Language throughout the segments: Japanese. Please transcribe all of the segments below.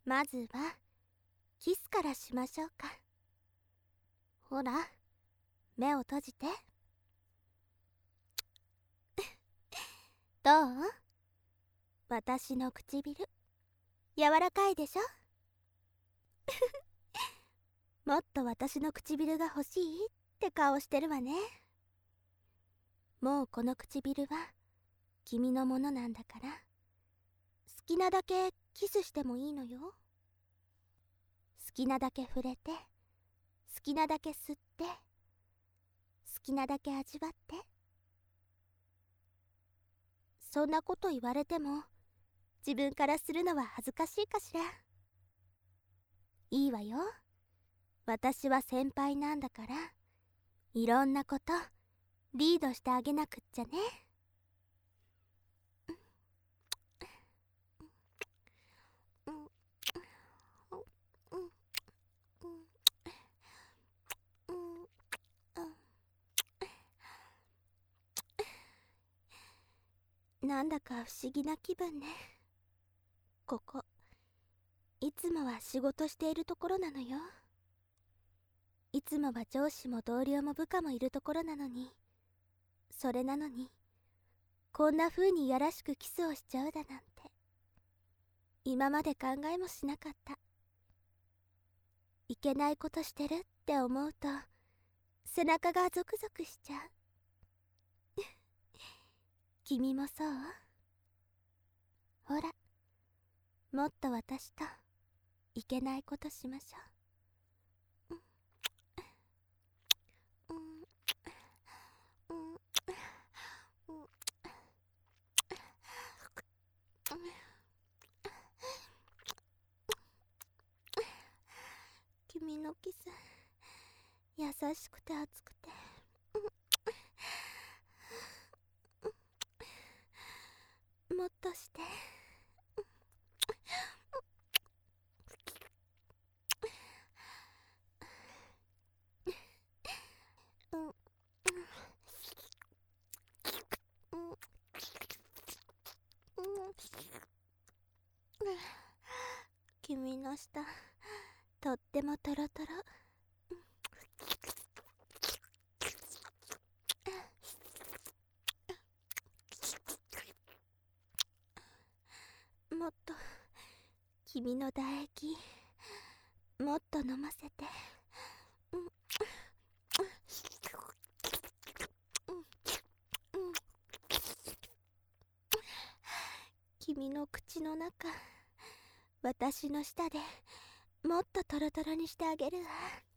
まずはキスからしましょうか。ほら、目を閉じて。どう？私の唇、柔らかいでしょ？もっと私の唇が欲しいって顔してるわね。もうこの唇は君のものなんだから、好きなだけキスしてもいいのよ。好きなだけ触れて、好きなだけ吸って、好きなだけ味わって。そんなこと言われても自分からするのは恥ずかしいかしら。いいわよ、私は先輩なんだから、いろんなことリードしてあげなくっちゃね。なんだか不思議な気分ね。ここいつもは仕事しているところなのよ。いつもは上司も同僚も部下もいるところなのに、それなのにこんな風にいやらしくキスをしちゃうだなんて、今まで考えもしなかった。いけないことしてるって思うと背中がゾクゾクしちゃう。君もそう？ほら、もっと私といけないことしましょう。君のキス、優しくて熱くて、もっとして。君の舌、とってもトロトロ。もっと君の唾液もっと飲ませて。君の口の中、私の舌でもっとトロトロにしてあげるわ。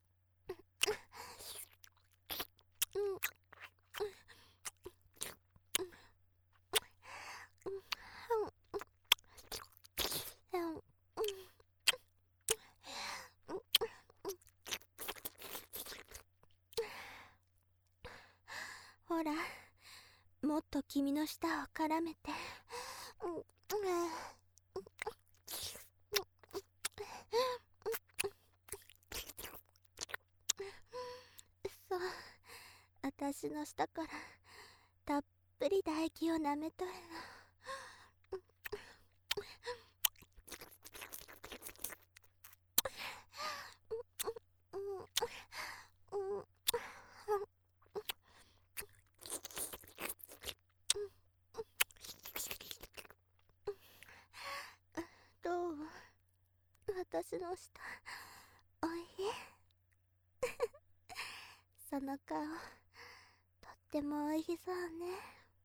ほら、もっと君の舌を絡めて。そう、私の舌からたっぷり唾液を舐めとるの。どう？私の舌、おいしい？その顔、とってもおいしそうね。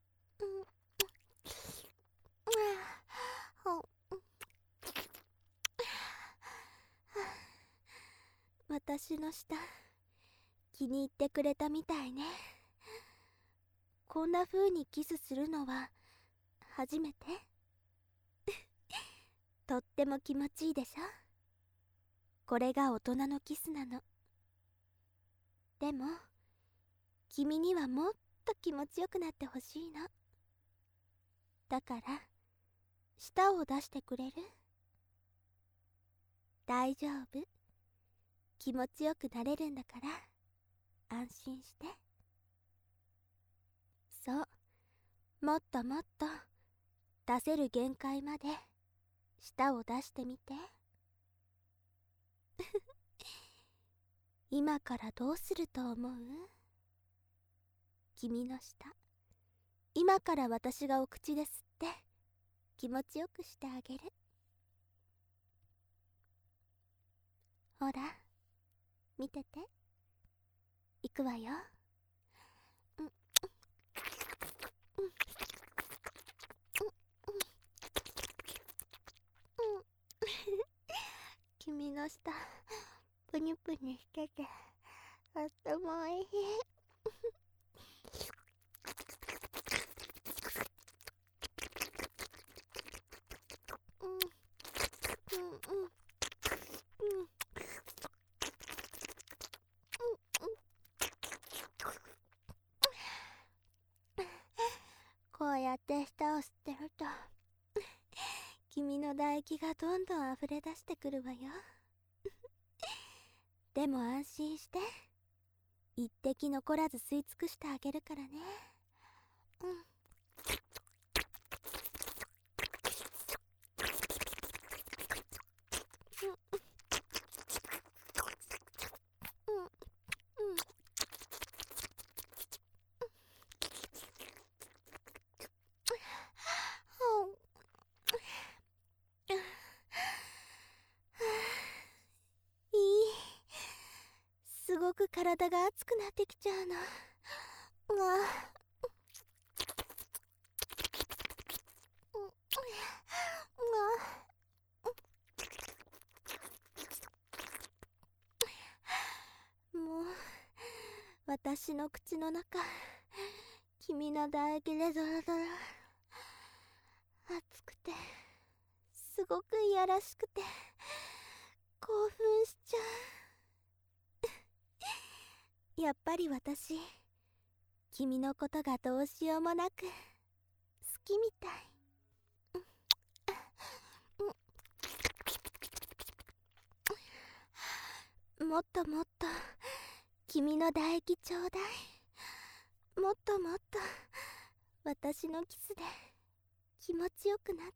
私の舌、気に入ってくれたみたいね。こんな風にキスするのは初めて？とっても気持ちいいでしょ？これが大人のキスなの。でも君にはもっと気持ちよくなってほしいの。だから舌を出してくれる？大丈夫、気持ちよくなれるんだから安心して。そう、もっともっと出せる限界まで舌を出してみて。 今からどうすると思う？君の舌、今から私がお口ですって気持ちよくしてあげる。ほら、見てて。いくわよ。うん、うん、うん、うん、うん。君の舌、ぷにゅぷにゅしてて、とってもおいしい。うん、うん、うん、うん、こうやって舌を吸ってると君の唾液がどんどん溢れ出してくるわよ。でも安心して、一滴残らず吸い尽くしてあげるからね。うん、うん、うん、うん。いい。すごく体が熱くなってきちゃうの。うわ、うわ、もう私の口の中、君の唾液でドロドロ。熱くて、すごくいやらしくて、興奮しちゃう。やっぱり私、君のことがどうしようもなく好きみたい。もっともっと君の唾液ちょうだい。もっともっと私のキスで気持ちよくなって。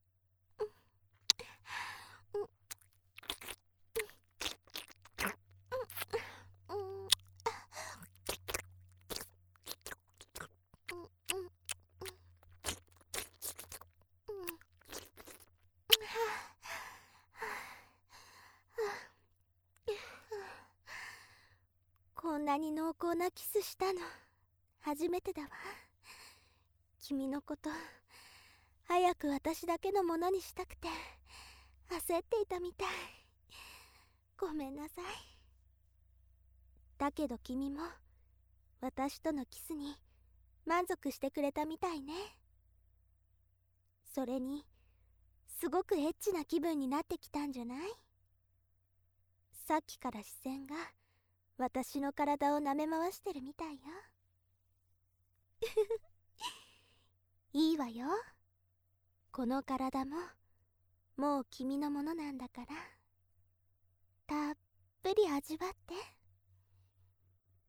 うん、うん、うん、うん、うん、こんなに濃厚なキスしたの初めてだわ。君のこと早く私だけのものにしたくて焦っていたみたい。ごめんなさい。だけど君も私とのキスに満足してくれたみたいね。それにすごくエッチな気分になってきたんじゃない？さっきから視線が私の体を舐め回してるみたいよ。いいわよ。この体ももう君のものなんだから、たっぷり味わって。